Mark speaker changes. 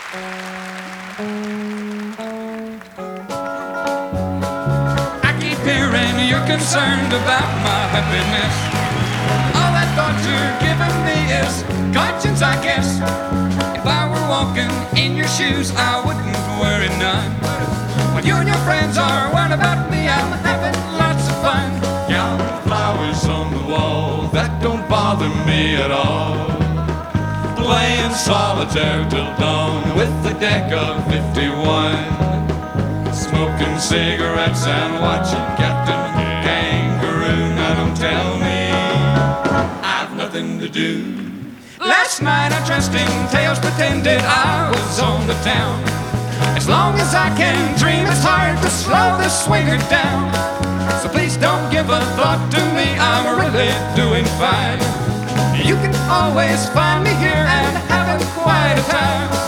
Speaker 1: I keep hearing you're concerned about my happiness. All that thought you're giving me is conscience, I guess. If I were walking in your shoes, I wouldn't worry none. When you and your friends are worried about me, I'm having lots of fun. Yeah, flowers on the wall, that don't bother me at all. Playing solitaire till dawn with the deck of 51. Smoking cigarettes and watching Captain Kangaroo. Now don't tell me I've nothing to do. Last night I dressed in tails, pretended I was on the town. As long as I can dream, it's hard to slow the swinger down. So please don't give a thought to me, I'm really doing fine. You can always find me here and having quite a time.